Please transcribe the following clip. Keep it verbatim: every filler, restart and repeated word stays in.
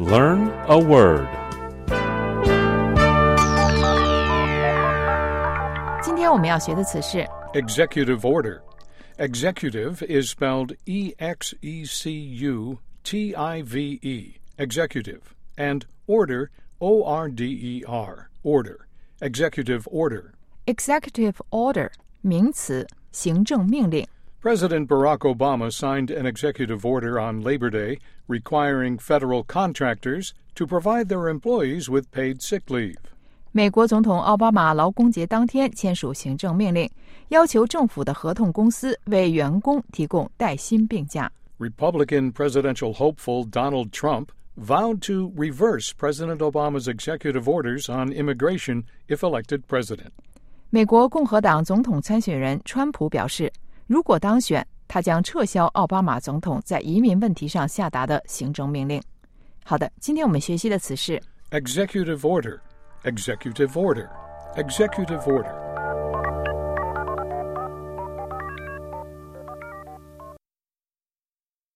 Learn a word. 今天我们要学的词是 Executive order. Executive is spelled E X E C U T I V E, executive, and order, O R D E R, order, executive order. Executive order 名词，行政命令。 President Barack Obama signed an executive order on Labor Day requiring federal contractors to provide their employees with paid sick leave. 美国总统奥巴马劳工节当天签署行政命令，要求政府的合同公司为员工提供带薪病假。 Republican presidential hopeful Donald Trump vowed to reverse President Obama's executive orders on immigration if elected president. 美国共和党总统参选人川普表示，如果当选，他将撤销奥巴马总统在移民问题上下达的行政命令。好的，今天我们学习的词是 Executive order, executive order, executive order.